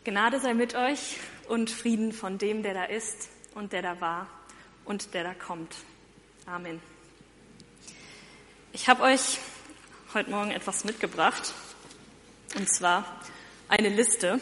Gnade sei mit euch und Frieden von dem, der da ist und der da war und der da kommt. Amen. Ich habe euch heute Morgen etwas mitgebracht, und zwar eine Liste.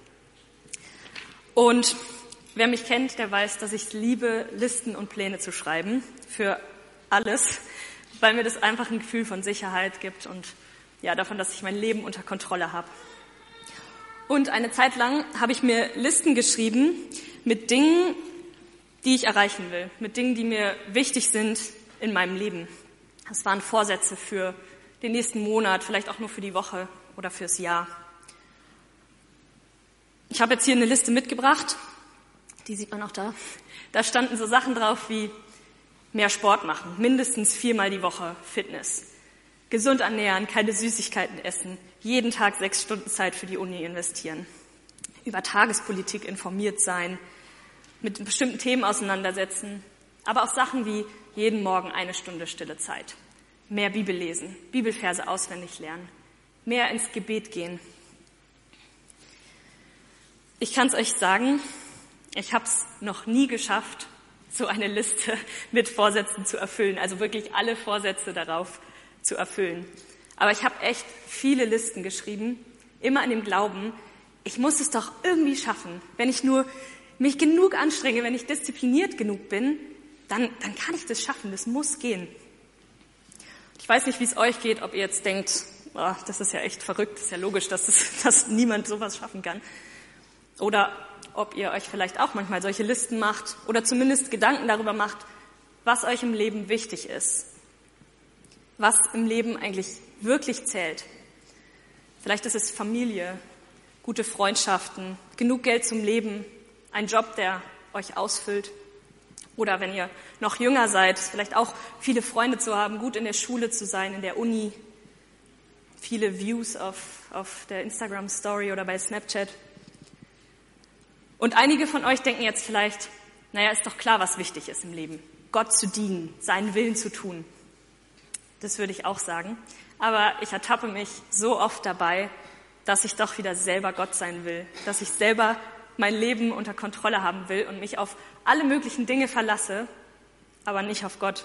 Und wer mich kennt, der weiß, dass ich es liebe, Listen und Pläne zu schreiben für alles, weil mir das einfach ein Gefühl von Sicherheit gibt und ja, davon, dass ich mein Leben unter Kontrolle habe. Und eine Zeit lang habe ich mir Listen geschrieben mit Dingen, die ich erreichen will, mit Dingen, die mir wichtig sind in meinem Leben. Das waren Vorsätze für den nächsten Monat, vielleicht auch nur für die Woche oder fürs Jahr. Ich habe jetzt hier eine Liste mitgebracht, die sieht man auch da. Da standen so Sachen drauf wie mehr Sport machen, mindestens 4-mal die Woche Fitness, gesund ernähren, keine Süßigkeiten essen, jeden Tag 6 Stunden Zeit für die Uni investieren, über Tagespolitik informiert sein, mit bestimmten Themen auseinandersetzen, aber auch Sachen wie jeden Morgen 1 Stunde stille Zeit, mehr Bibel lesen, Bibelverse auswendig lernen, mehr ins Gebet gehen. Ich kann es euch sagen, ich habe es noch nie geschafft, so eine Liste mit Vorsätzen zu erfüllen, also wirklich alle Vorsätze darauf zu erfüllen. Aber ich habe echt viele Listen geschrieben, immer in dem Glauben, ich muss es doch irgendwie schaffen. Wenn ich nur mich genug anstrenge, wenn ich diszipliniert genug bin, dann kann ich das schaffen, das muss gehen. Ich weiß nicht, wie es euch geht, ob ihr jetzt denkt, oh, das ist ja echt verrückt, das ist ja logisch, dass niemand sowas schaffen kann. Oder ob ihr euch vielleicht auch manchmal solche Listen macht oder zumindest Gedanken darüber macht, was euch im Leben wichtig ist. Was im Leben eigentlich wirklich zählt. Vielleicht ist es Familie, gute Freundschaften, genug Geld zum Leben, ein Job, der euch ausfüllt. Oder wenn ihr noch jünger seid, vielleicht auch viele Freunde zu haben, gut in der Schule zu sein, in der Uni, viele Views auf der Instagram-Story oder bei Snapchat. Und einige von euch denken jetzt vielleicht, naja, ist doch klar, was wichtig ist im Leben. Gott zu dienen, seinen Willen zu tun. Das würde ich auch sagen. Aber ich ertappe mich so oft dabei, dass ich doch wieder selber Gott sein will, dass ich selber mein Leben unter Kontrolle haben will und mich auf alle möglichen Dinge verlasse, aber nicht auf Gott.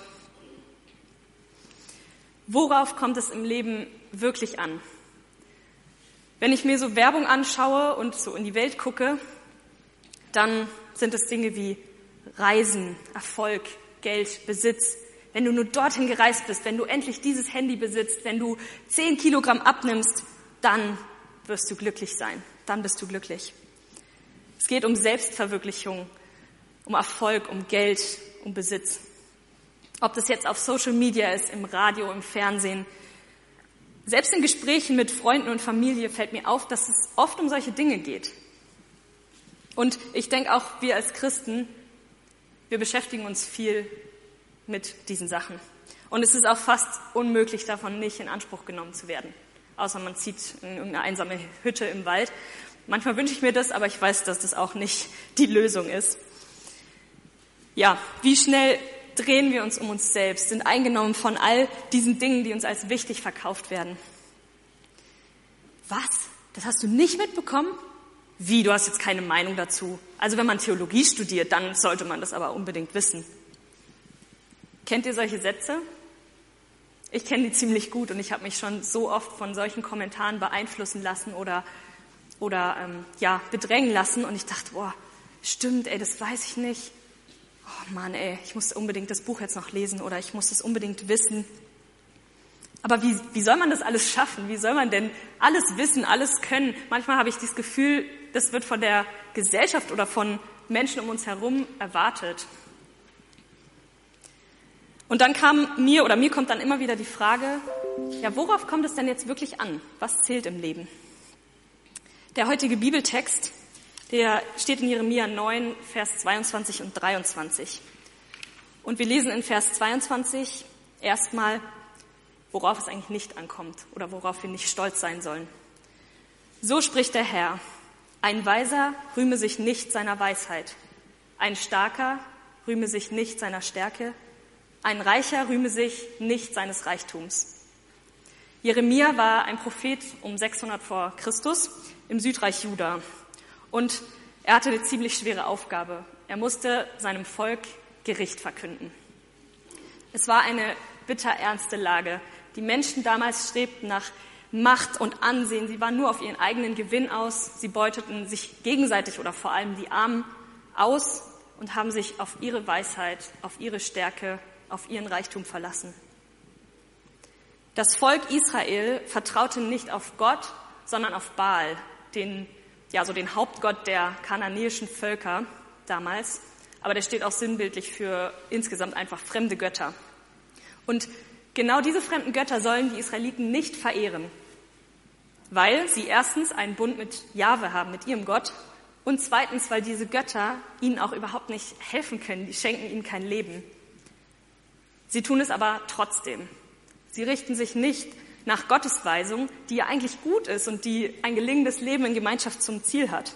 Worauf kommt es im Leben wirklich an? Wenn ich mir so Werbung anschaue und so in die Welt gucke, dann sind es Dinge wie Reisen, Erfolg, Geld, Besitz. Wenn du nur dorthin gereist bist, wenn du endlich dieses Handy besitzt, wenn du 10 Kilogramm abnimmst, dann wirst du glücklich sein. Dann bist du glücklich. Es geht um Selbstverwirklichung, um Erfolg, um Geld, um Besitz. Ob das jetzt auf Social Media ist, im Radio, im Fernsehen. Selbst in Gesprächen mit Freunden und Familie fällt mir auf, dass es oft um solche Dinge geht. Und ich denke auch, wir als Christen, wir beschäftigen uns viel mit diesen Sachen. Und es ist auch fast unmöglich, davon nicht in Anspruch genommen zu werden. Außer man zieht in irgendeine einsame Hütte im Wald. Manchmal wünsche ich mir das, aber ich weiß, dass das auch nicht die Lösung ist. Ja, wie schnell drehen wir uns um uns selbst, sind eingenommen von all diesen Dingen, die uns als wichtig verkauft werden. Was? Das hast du nicht mitbekommen? Wie, du hast jetzt keine Meinung dazu? Also wenn man Theologie studiert, dann sollte man das aber unbedingt wissen. Kennt ihr solche Sätze? Ich kenne die ziemlich gut und ich habe mich schon so oft von solchen Kommentaren beeinflussen lassen oder bedrängen lassen und ich dachte, boah, stimmt, das weiß ich nicht. Oh Mann, ich muss unbedingt das Buch jetzt noch lesen oder ich muss das unbedingt wissen. Aber wie soll man das alles schaffen? Wie soll man denn alles wissen, alles können? Manchmal habe ich das Gefühl, das wird von der Gesellschaft oder von Menschen um uns herum erwartet. Und dann mir kommt dann immer wieder die Frage, ja, worauf kommt es denn jetzt wirklich an? Was zählt im Leben? Der heutige Bibeltext, der steht in Jeremia 9, Vers 22 und 23. Und wir lesen in Vers 22 erstmal, worauf es eigentlich nicht ankommt oder worauf wir nicht stolz sein sollen. So spricht der Herr, ein Weiser rühme sich nicht seiner Weisheit, ein Starker rühme sich nicht seiner Stärke, ein Reicher rühme sich nicht seines Reichtums. Jeremia war ein Prophet um 600 vor Christus im Südreich Juda. Und er hatte eine ziemlich schwere Aufgabe. Er musste seinem Volk Gericht verkünden. Es war eine bitterernste Lage. Die Menschen damals strebten nach Macht und Ansehen. Sie waren nur auf ihren eigenen Gewinn aus. Sie beuteten sich gegenseitig oder vor allem die Armen aus und haben sich auf ihre Weisheit, auf ihre Stärke, auf ihren Reichtum verlassen. Das Volk Israel vertraute nicht auf Gott, sondern auf Baal, den Hauptgott der kananäischen Völker damals. Aber der steht auch sinnbildlich für insgesamt einfach fremde Götter. Und genau diese fremden Götter sollen die Israeliten nicht verehren, weil sie erstens einen Bund mit Jahwe haben, mit ihrem Gott, und zweitens, weil diese Götter ihnen auch überhaupt nicht helfen können, die schenken ihnen kein Leben. Sie tun es aber trotzdem. Sie richten sich nicht nach Gottes Weisung, die ja eigentlich gut ist und die ein gelingendes Leben in Gemeinschaft zum Ziel hat.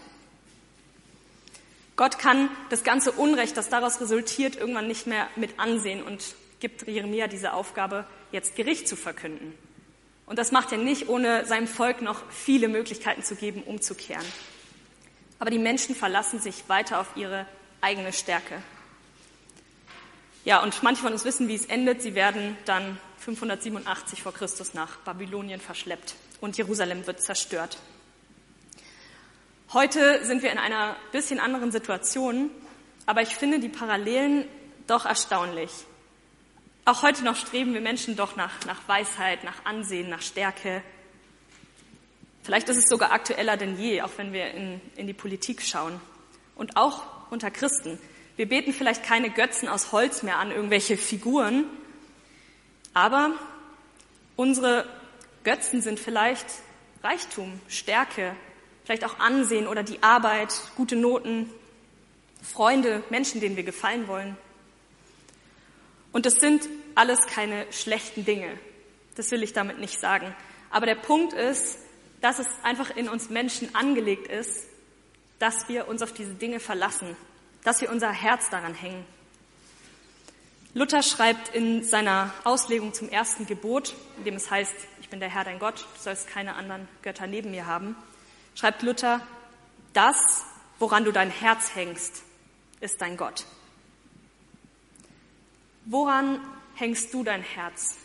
Gott kann das ganze Unrecht, das daraus resultiert, irgendwann nicht mehr mit ansehen und gibt Jeremia diese Aufgabe, jetzt Gericht zu verkünden. Und das macht er nicht, ohne seinem Volk noch viele Möglichkeiten zu geben, umzukehren. Aber die Menschen verlassen sich weiter auf ihre eigene Stärke. Ja, und manche von uns wissen, wie es endet. Sie werden dann 587 vor Christus nach Babylonien verschleppt und Jerusalem wird zerstört. Heute sind wir in einer bisschen anderen Situation, aber ich finde die Parallelen doch erstaunlich. Auch heute noch streben wir Menschen doch nach Weisheit, nach Ansehen, nach Stärke. Vielleicht ist es sogar aktueller denn je, auch wenn wir in die Politik schauen. Und auch unter Christen. Wir beten vielleicht keine Götzen aus Holz mehr an, irgendwelche Figuren, aber unsere Götzen sind vielleicht Reichtum, Stärke, vielleicht auch Ansehen oder die Arbeit, gute Noten, Freunde, Menschen, denen wir gefallen wollen. Und das sind alles keine schlechten Dinge. Das will ich damit nicht sagen. Aber der Punkt ist, dass es einfach in uns Menschen angelegt ist, dass wir uns auf diese Dinge verlassen, dass wir unser Herz daran hängen. Luther schreibt in seiner Auslegung zum ersten Gebot, in dem es heißt, ich bin der Herr dein Gott, du sollst keine anderen Götter neben mir haben, schreibt Luther, das, woran du dein Herz hängst, ist dein Gott. Woran hängst du dein Herz?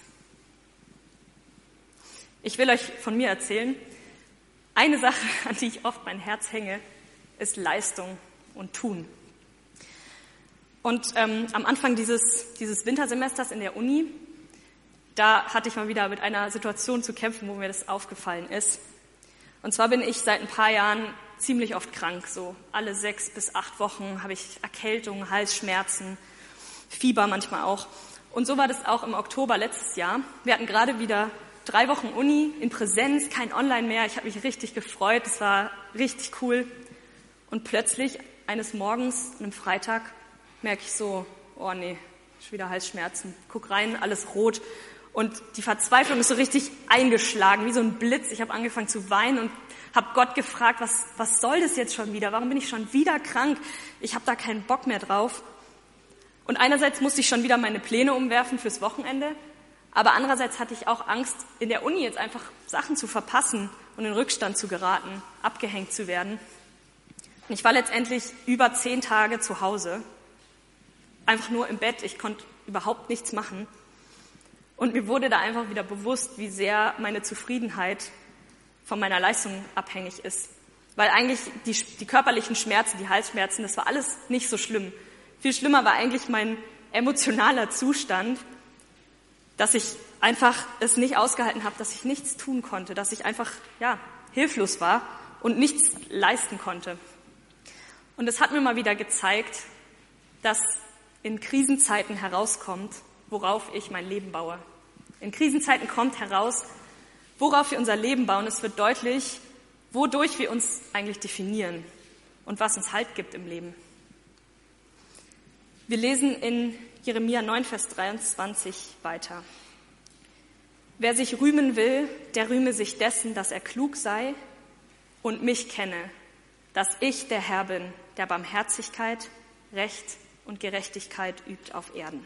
Ich will euch von mir erzählen. Eine Sache, an die ich oft mein Herz hänge, ist Leistung und Tun. Und am Anfang dieses Wintersemesters in der Uni, da hatte ich mal wieder mit einer Situation zu kämpfen, wo mir das aufgefallen ist. Und zwar bin ich seit ein paar Jahren ziemlich oft krank. So alle 6 bis 8 Wochen habe ich Erkältungen, Halsschmerzen, Fieber manchmal auch. Und so war das auch im Oktober letztes Jahr. Wir hatten gerade wieder 3 Wochen Uni in Präsenz, kein Online mehr. Ich habe mich richtig gefreut, es war richtig cool. Und plötzlich eines Morgens, an einem Freitag, merke ich so, oh nee, schon wieder Halsschmerzen. Guck rein, alles rot. Und die Verzweiflung ist so richtig eingeschlagen, wie so ein Blitz. Ich habe angefangen zu weinen und habe Gott gefragt, was soll das jetzt schon wieder? Warum bin ich schon wieder krank? Ich habe da keinen Bock mehr drauf. Und einerseits musste ich schon wieder meine Pläne umwerfen fürs Wochenende, aber andererseits hatte ich auch Angst, in der Uni jetzt einfach Sachen zu verpassen und in Rückstand zu geraten, abgehängt zu werden. Und ich war letztendlich über 10 Tage zu Hause, einfach nur im Bett. Ich konnte überhaupt nichts machen. Und mir wurde da einfach wieder bewusst, wie sehr meine Zufriedenheit von meiner Leistung abhängig ist. Weil eigentlich die körperlichen Schmerzen, die Halsschmerzen, das war alles nicht so schlimm. Viel schlimmer war eigentlich mein emotionaler Zustand, dass ich einfach es nicht ausgehalten habe, dass ich nichts tun konnte, dass ich einfach hilflos war und nichts leisten konnte. Und es hat mir mal wieder gezeigt, dass in Krisenzeiten herauskommt, worauf ich mein Leben baue. In Krisenzeiten kommt heraus, worauf wir unser Leben bauen. Es wird deutlich, wodurch wir uns eigentlich definieren und was uns Halt gibt im Leben. Wir lesen in Jeremia 9, Vers 23 weiter. Wer sich rühmen will, der rühme sich dessen, dass er klug sei und mich kenne, dass ich der Herr bin, der Barmherzigkeit, Recht und Gerechtigkeit übt auf Erden.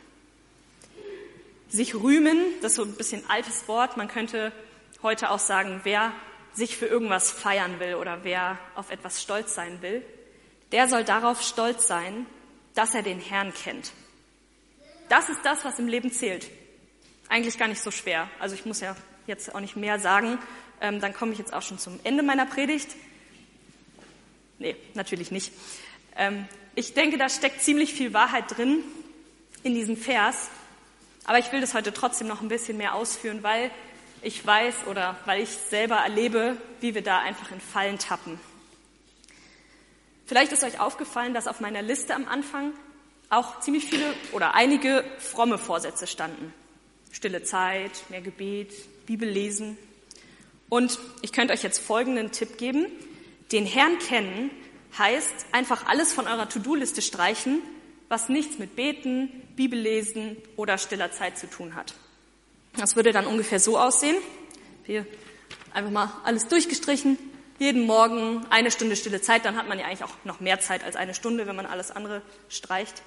Sich rühmen, das ist so ein bisschen altes Wort. Man könnte heute auch sagen, wer sich für irgendwas feiern will oder wer auf etwas stolz sein will, der soll darauf stolz sein, dass er den Herrn kennt. Das ist das, was im Leben zählt. Eigentlich gar nicht so schwer. Also ich muss ja jetzt auch nicht mehr sagen. Dann komme ich jetzt auch schon zum Ende meiner Predigt. Nee, natürlich nicht. Ich denke, da steckt ziemlich viel Wahrheit drin in diesem Vers. Aber ich will das heute trotzdem noch ein bisschen mehr ausführen, weil ich weiß oder weil ich selber erlebe, wie wir da einfach in Fallen tappen. Vielleicht ist euch aufgefallen, dass auf meiner Liste am Anfang auch ziemlich viele oder einige fromme Vorsätze standen. Stille Zeit, mehr Gebet, Bibel lesen. Und ich könnte euch jetzt folgenden Tipp geben. Den Herrn kennen heißt einfach alles von eurer To-Do-Liste streichen, was nichts mit Beten, Bibel lesen oder stiller Zeit zu tun hat. Das würde dann ungefähr so aussehen. Hier einfach mal alles durchgestrichen. Jeden Morgen 1 Stunde stille Zeit, dann hat man ja eigentlich auch noch mehr Zeit als 1 Stunde, wenn man alles andere streicht.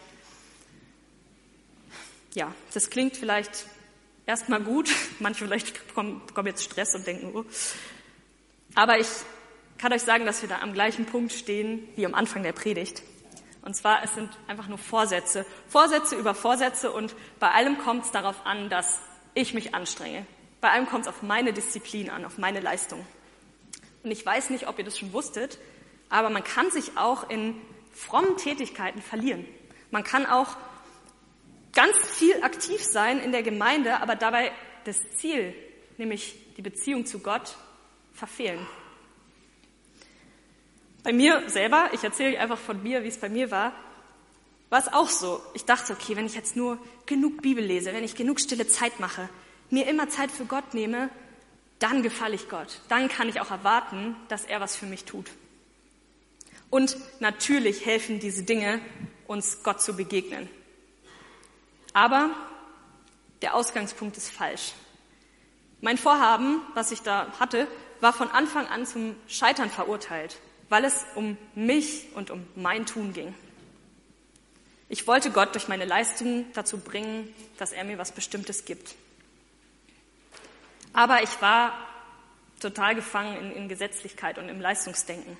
Ja, das klingt vielleicht erstmal gut. Manche vielleicht bekommen jetzt Stress und denken, oh. Aber ich kann euch sagen, dass wir da am gleichen Punkt stehen wie am Anfang der Predigt. Und zwar, es sind einfach nur Vorsätze. Vorsätze über Vorsätze und bei allem kommt es darauf an, dass ich mich anstrenge. Bei allem kommt es auf meine Disziplin an, auf meine Leistung. Und ich weiß nicht, ob ihr das schon wusstet, aber man kann sich auch in frommen Tätigkeiten verlieren. Man kann auch ganz viel aktiv sein in der Gemeinde, aber dabei das Ziel, nämlich die Beziehung zu Gott, verfehlen. Bei mir selber, ich erzähle euch einfach von mir, wie es bei mir war es auch so. Ich dachte, okay, wenn ich jetzt nur genug Bibel lese, wenn ich genug stille Zeit mache, mir immer Zeit für Gott nehme, dann gefalle ich Gott. Dann kann ich auch erwarten, dass er was für mich tut. Und natürlich helfen diese Dinge, uns Gott zu begegnen. Aber der Ausgangspunkt ist falsch. Mein Vorhaben, was ich da hatte, war von Anfang an zum Scheitern verurteilt, weil es um mich und um mein Tun ging. Ich wollte Gott durch meine Leistungen dazu bringen, dass er mir was Bestimmtes gibt. Aber ich war total gefangen in Gesetzlichkeit und im Leistungsdenken.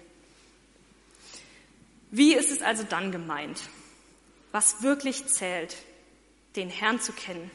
Wie ist es also dann gemeint? Was wirklich zählt, den Herrn zu kennen.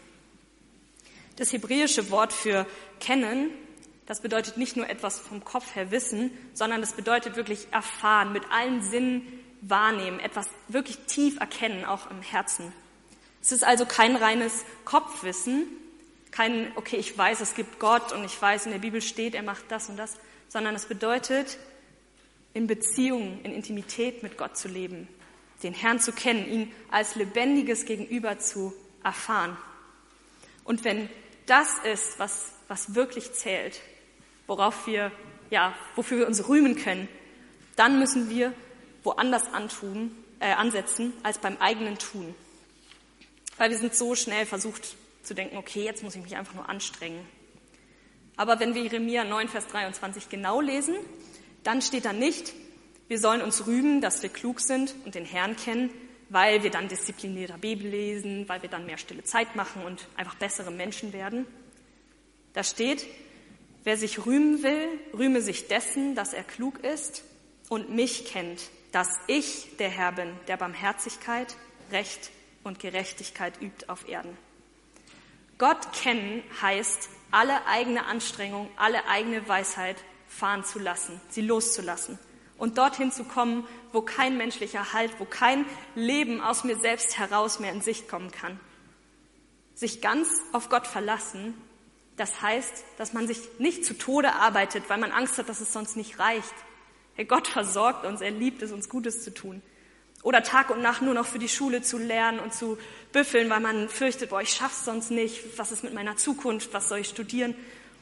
Das hebräische Wort für kennen, das bedeutet nicht nur etwas vom Kopf her wissen, sondern das bedeutet wirklich erfahren, mit allen Sinnen wahrnehmen, etwas wirklich tief erkennen, auch im Herzen. Es ist also kein reines Kopfwissen, kein, okay, ich weiß, es gibt Gott und ich weiß, in der Bibel steht, er macht das und das, sondern es bedeutet, in Beziehung, in Intimität mit Gott zu leben, den Herrn zu kennen, ihn als lebendiges Gegenüber zu erfahren. Und wenn das ist, was wirklich zählt, wofür wir uns rühmen können, dann müssen wir woanders ansetzen als beim eigenen Tun. Weil wir sind so schnell versucht zu denken, okay, jetzt muss ich mich einfach nur anstrengen. Aber wenn wir Jeremia 9, Vers 23 genau lesen, dann steht da nicht, wir sollen uns rühmen, dass wir klug sind und den Herrn kennen, weil wir dann disziplinierter Bibel lesen, weil wir dann mehr stille Zeit machen und einfach bessere Menschen werden. Da steht, wer sich rühmen will, rühme sich dessen, dass er klug ist und mich kennt, dass ich der Herr bin, der Barmherzigkeit, Recht und Gerechtigkeit übt auf Erden. Gott kennen heißt, alle eigene Anstrengung, alle eigene Weisheit fahren zu lassen, sie loszulassen und dorthin zu kommen, wo kein menschlicher Halt, wo kein Leben aus mir selbst heraus mehr in Sicht kommen kann. Sich ganz auf Gott verlassen, das heißt, dass man sich nicht zu Tode arbeitet, weil man Angst hat, dass es sonst nicht reicht. Hey, Gott versorgt uns, er liebt es, uns Gutes zu tun. Oder Tag und Nacht nur noch für die Schule zu lernen und zu büffeln, weil man fürchtet, ich schaff's sonst nicht, was ist mit meiner Zukunft, was soll ich studieren?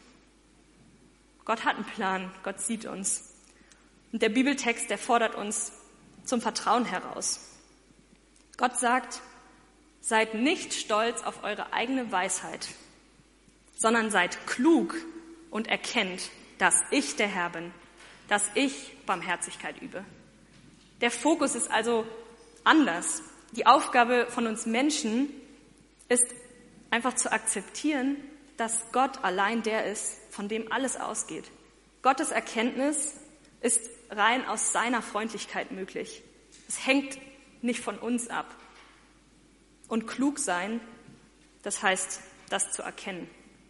Gott hat einen Plan, Gott sieht uns. Und der Bibeltext, der fordert uns zum Vertrauen heraus. Gott sagt, seid nicht stolz auf eure eigene Weisheit, sondern seid klug und erkennt, dass ich der Herr bin, dass ich Barmherzigkeit übe. Der Fokus ist also anders. Die Aufgabe von uns Menschen ist einfach zu akzeptieren, dass Gott allein der ist, von dem alles ausgeht. Gottes Erkenntnis ist rein aus seiner Freundlichkeit möglich. Es hängt nicht von uns ab. Und klug sein, das heißt, das zu erkennen.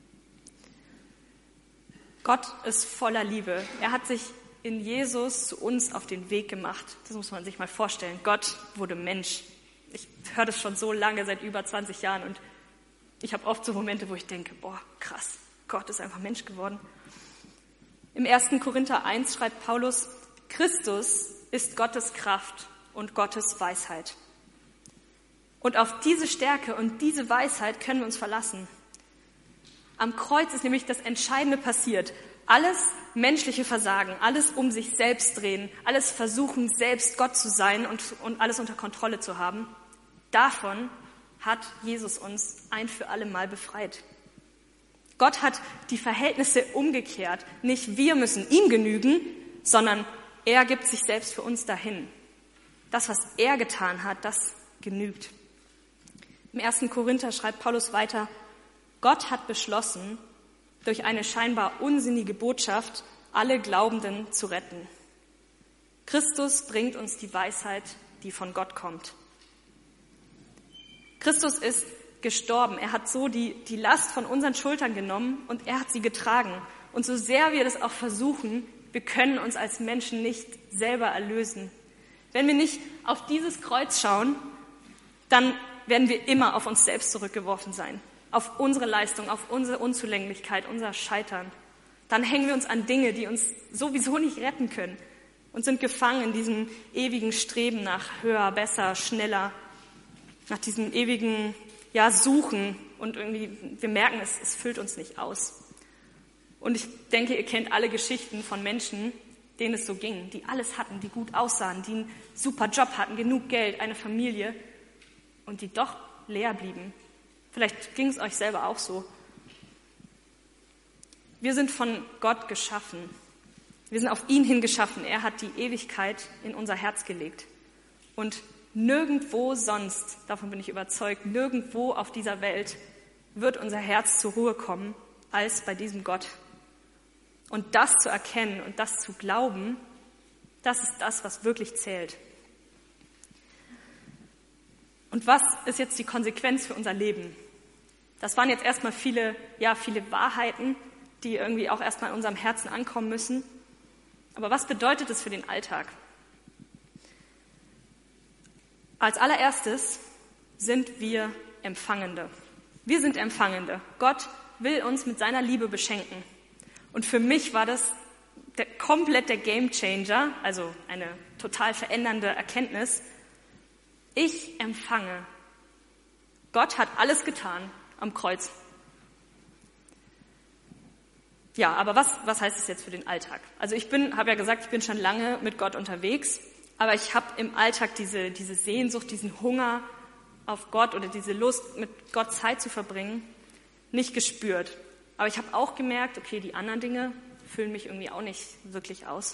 Gott ist voller Liebe. Er hat sich in Jesus zu uns auf den Weg gemacht. Das muss man sich mal vorstellen. Gott wurde Mensch. Ich höre das schon so lange, seit über 20 Jahren. Und ich habe oft so Momente, wo ich denke, boah, krass, Gott ist einfach Mensch geworden. Im 1. Korinther 1 schreibt Paulus, Christus ist Gottes Kraft und Gottes Weisheit. Und auf diese Stärke und diese Weisheit können wir uns verlassen. Am Kreuz ist nämlich das Entscheidende passiert. Alles menschliche Versagen, alles um sich selbst drehen, alles versuchen, selbst Gott zu sein und alles unter Kontrolle zu haben, davon hat Jesus uns ein für alle Mal befreit. Gott hat die Verhältnisse umgekehrt. Nicht wir müssen ihm genügen, sondern er gibt sich selbst für uns dahin. Das, was er getan hat, das genügt. Im 1. Korinther schreibt Paulus weiter, Gott hat beschlossen, durch eine scheinbar unsinnige Botschaft alle Glaubenden zu retten. Christus bringt uns die Weisheit, die von Gott kommt. Christus ist gestorben. Er hat so die Last von unseren Schultern genommen und er hat sie getragen. Und so sehr wir das auch versuchen, wir können uns als Menschen nicht selber erlösen. Wenn wir nicht auf dieses Kreuz schauen, dann werden wir immer auf uns selbst zurückgeworfen sein. Auf unsere Leistung, auf unsere Unzulänglichkeit, unser Scheitern. Dann hängen wir uns an Dinge, die uns sowieso nicht retten können und sind gefangen in diesem ewigen Streben nach höher, besser, schneller, nach diesem ewigen Suchen und irgendwie, wir merken, es füllt uns nicht aus. Und ich denke, ihr kennt alle Geschichten von Menschen, denen es so ging, die alles hatten, die gut aussahen, die einen super Job hatten, genug Geld, eine Familie und die doch leer blieben. Vielleicht ging es euch selber auch so. Wir sind von Gott geschaffen. Wir sind auf ihn hin geschaffen. Er hat die Ewigkeit in unser Herz gelegt. Und nirgendwo sonst, davon bin ich überzeugt, nirgendwo auf dieser Welt wird unser Herz zur Ruhe kommen, als bei diesem Gott. Und das zu erkennen und das zu glauben, das ist das, was wirklich zählt. Und was ist jetzt die Konsequenz für unser Leben? Das waren jetzt erstmal viele Wahrheiten, die irgendwie auch erstmal in unserem Herzen ankommen müssen. Aber was bedeutet es für den Alltag? Als allererstes sind wir Empfangende. Wir sind Empfangende. Gott will uns mit seiner Liebe beschenken. Und für mich war das komplett der Gamechanger, also eine total verändernde Erkenntnis. Ich empfange. Gott hat alles getan am Kreuz. Ja, aber was heißt es jetzt für den Alltag? Also habe ja gesagt, ich bin schon lange mit Gott unterwegs, aber ich habe im Alltag diese Sehnsucht, diesen Hunger auf Gott oder diese Lust, mit Gott Zeit zu verbringen, nicht gespürt. Aber ich habe auch gemerkt, okay, die anderen Dinge füllen mich irgendwie auch nicht wirklich aus.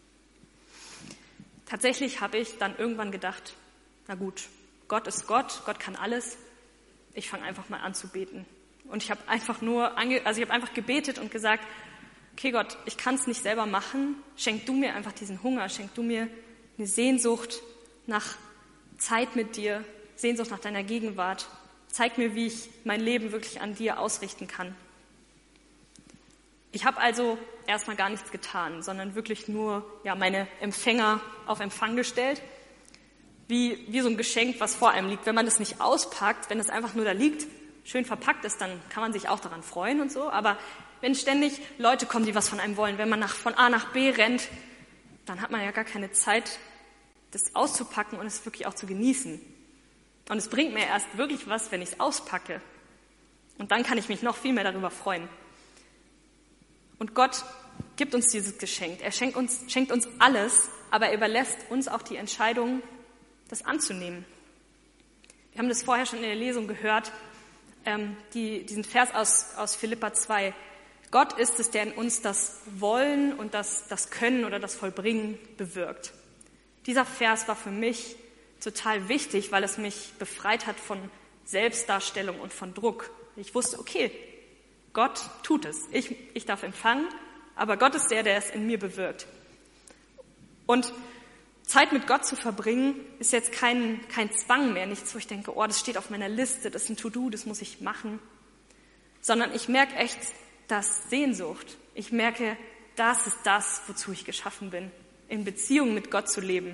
Tatsächlich habe ich dann irgendwann gedacht, na gut, Gott ist Gott, Gott kann alles. Ich fange einfach mal an zu beten. Und ich habe einfach gebetet und gesagt, okay Gott, ich kann es nicht selber machen. Schenk du mir einfach diesen Hunger, schenk du mir eine Sehnsucht nach Zeit mit dir, Sehnsucht nach deiner Gegenwart. Zeig mir, wie ich mein Leben wirklich an dir ausrichten kann. Ich habe also erstmal gar nichts getan, sondern wirklich nur meine Empfänger auf Empfang gestellt. Wie so ein Geschenk, was vor einem liegt. Wenn man das nicht auspackt, wenn es einfach nur da liegt, schön verpackt ist, dann kann man sich auch daran freuen und so. Aber wenn ständig Leute kommen, die was von einem wollen, wenn man von A nach B rennt, dann hat man ja gar keine Zeit, das auszupacken und es wirklich auch zu genießen. Und es bringt mir erst wirklich was, wenn ich es auspacke. Und dann kann ich mich noch viel mehr darüber freuen. Und Gott gibt uns dieses Geschenk. Er schenkt uns alles, aber er überlässt uns auch die Entscheidung, das anzunehmen. Wir haben das vorher schon in der Lesung gehört, diesen Vers aus Philipper 2. Gott ist es, der in uns das Wollen und das Können oder das Vollbringen bewirkt. Dieser Vers war für mich total wichtig, weil es mich befreit hat von Selbstdarstellung und von Druck. Ich wusste, okay, Gott tut es. Ich darf empfangen, aber Gott ist der es in mir bewirkt. Und Zeit mit Gott zu verbringen, ist jetzt kein Zwang mehr, nichts, wo ich denke, das steht auf meiner Liste, das ist ein To-Do, das muss ich machen. Sondern ich merke echt, dass Sehnsucht. Ich merke, das ist das, wozu ich geschaffen bin, in Beziehung mit Gott zu leben.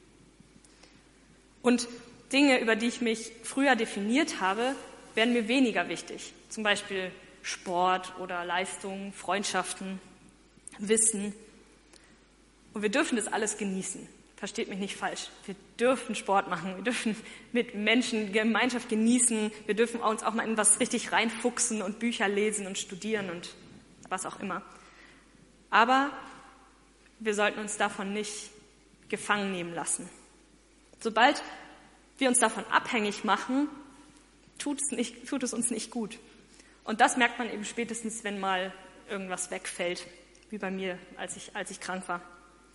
Und Dinge, über die ich mich früher definiert habe, werden mir weniger wichtig. Zum Beispiel Sport oder Leistung, Freundschaften, Wissen. Und wir dürfen das alles genießen. Versteht mich nicht falsch. Wir dürfen Sport machen, wir dürfen mit Menschen Gemeinschaft genießen, wir dürfen uns auch mal in was richtig reinfuchsen und Bücher lesen und studieren und was auch immer. Aber wir sollten uns davon nicht gefangen nehmen lassen. Sobald wir uns davon abhängig machen, tut es uns nicht gut. Und das merkt man eben spätestens, wenn mal irgendwas wegfällt, wie bei mir, als ich krank war.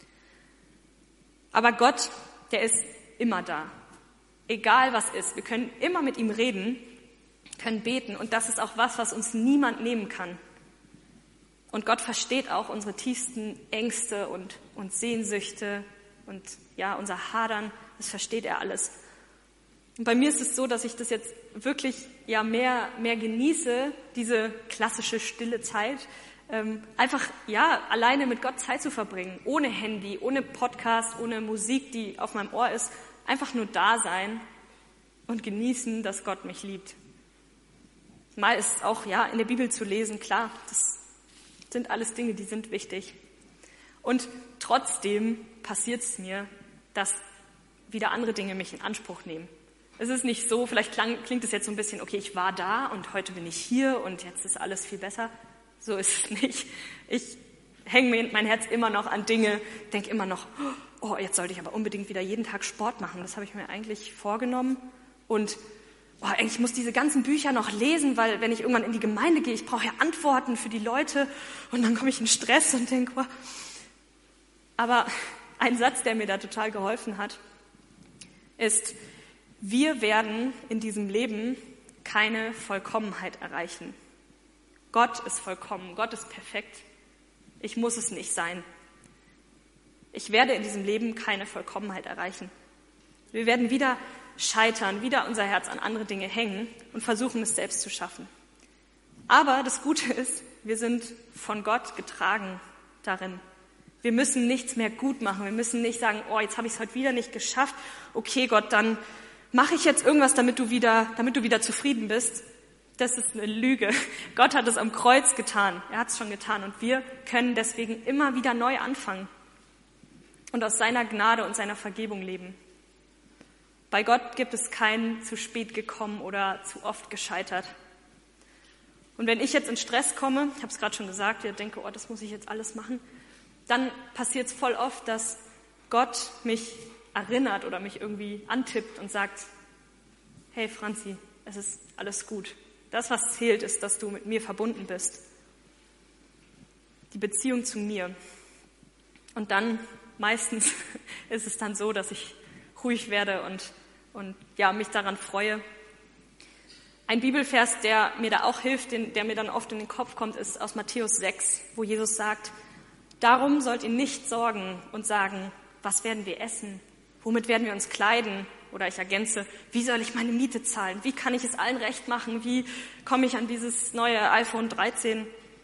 Aber Gott, der ist immer da. Egal was ist. Wir können immer mit ihm reden, können beten. Und das ist auch was uns niemand nehmen kann. Und Gott versteht auch unsere tiefsten Ängste und Sehnsüchte und ja, unser Hadern. Das versteht er alles. Und bei mir ist es so, dass ich das jetzt wirklich ja mehr genieße, diese klassische stille Zeit, einfach ja alleine mit Gott Zeit zu verbringen, ohne Handy, ohne Podcast, ohne Musik, die auf meinem Ohr ist, einfach nur da sein und genießen, dass Gott mich liebt. Mal ist auch ja in der Bibel zu lesen, klar, das sind alles Dinge, die sind wichtig. Und trotzdem passiert es mir, dass wieder andere Dinge mich in Anspruch nehmen. Es ist nicht so, vielleicht klingt es jetzt so ein bisschen, okay, ich war da und heute bin ich hier und jetzt ist alles viel besser. So ist es nicht. Ich hänge mein Herz immer noch an Dinge, denke immer noch, jetzt sollte ich aber unbedingt wieder jeden Tag Sport machen. Das habe ich mir eigentlich vorgenommen. Und eigentlich muss diese ganzen Bücher noch lesen, weil wenn ich irgendwann in die Gemeinde gehe, ich brauche ja Antworten für die Leute und dann komme ich in Stress und denke, Aber ein Satz, der mir da total geholfen hat, ist, wir werden in diesem Leben keine Vollkommenheit erreichen. Gott ist vollkommen, Gott ist perfekt. Ich muss es nicht sein. Ich werde in diesem Leben keine Vollkommenheit erreichen. Wir werden wieder scheitern, wieder unser Herz an andere Dinge hängen und versuchen, es selbst zu schaffen. Aber das Gute ist, wir sind von Gott getragen darin. Wir müssen nichts mehr gut machen. Wir müssen nicht sagen, jetzt habe ich es heute wieder nicht geschafft. Okay, Gott, dann mache ich jetzt irgendwas, damit du wieder zufrieden bist. Das ist eine Lüge. Gott hat es am Kreuz getan. Er hat es schon getan. Und wir können deswegen immer wieder neu anfangen und aus seiner Gnade und seiner Vergebung leben. Bei Gott gibt es kein zu spät gekommen oder zu oft gescheitert. Und wenn ich jetzt in Stress komme, ich habe es gerade schon gesagt, ich denke, das muss ich jetzt alles machen, dann passiert es voll oft, dass Gott mich erinnert oder mich irgendwie antippt und sagt, hey Franzi, es ist alles gut. Das, was zählt, ist, dass du mit mir verbunden bist. Die Beziehung zu mir. Und dann, meistens ist es dann so, dass ich ruhig werde und ja, mich daran freue. Ein Bibelvers, der mir da auch hilft, der mir dann oft in den Kopf kommt, ist aus Matthäus 6, wo Jesus sagt, darum sollt ihr nicht sorgen und sagen, was werden wir essen? Womit werden wir uns kleiden? Oder ich ergänze, wie soll ich meine Miete zahlen? Wie kann ich es allen recht machen? Wie komme ich an dieses neue iPhone 13?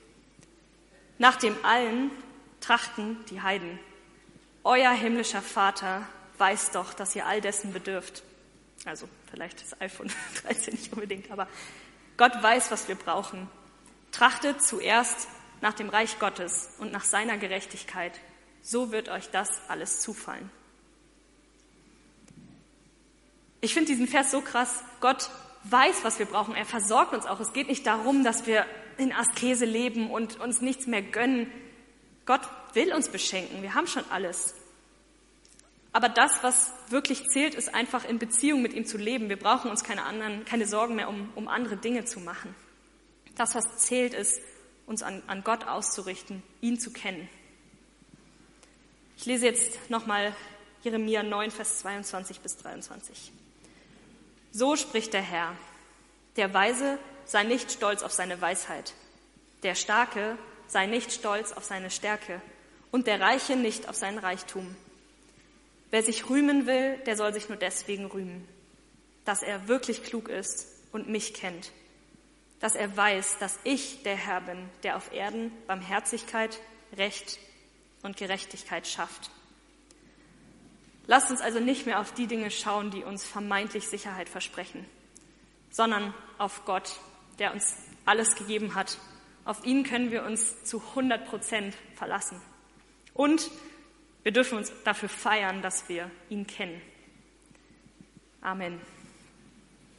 Nach dem allen trachten die Heiden. Euer himmlischer Vater weiß doch, dass ihr all dessen bedürft. Also vielleicht das iPhone 13 nicht unbedingt, aber Gott weiß, was wir brauchen. Trachtet zuerst nach dem Reich Gottes und nach seiner Gerechtigkeit. So wird euch das alles zufallen. Ich finde diesen Vers so krass. Gott weiß, was wir brauchen. Er versorgt uns auch. Es geht nicht darum, dass wir in Askese leben und uns nichts mehr gönnen. Gott will uns beschenken. Wir haben schon alles. Aber das, was wirklich zählt, ist einfach in Beziehung mit ihm zu leben. Wir brauchen uns keine Sorgen mehr, um andere Dinge zu machen. Das, was zählt, ist, uns an Gott auszurichten, ihn zu kennen. Ich lese jetzt nochmal Jeremia 9, Vers 22 bis 23. So spricht der Herr, der Weise sei nicht stolz auf seine Weisheit, der Starke sei nicht stolz auf seine Stärke und der Reiche nicht auf seinen Reichtum. Wer sich rühmen will, der soll sich nur deswegen rühmen, dass er wirklich klug ist und mich kennt, dass er weiß, dass ich der Herr bin, der auf Erden Barmherzigkeit, Recht und Gerechtigkeit schafft. Lasst uns also nicht mehr auf die Dinge schauen, die uns vermeintlich Sicherheit versprechen, sondern auf Gott, der uns alles gegeben hat. Auf ihn können wir uns zu 100% verlassen. Und wir dürfen uns dafür feiern, dass wir ihn kennen. Amen.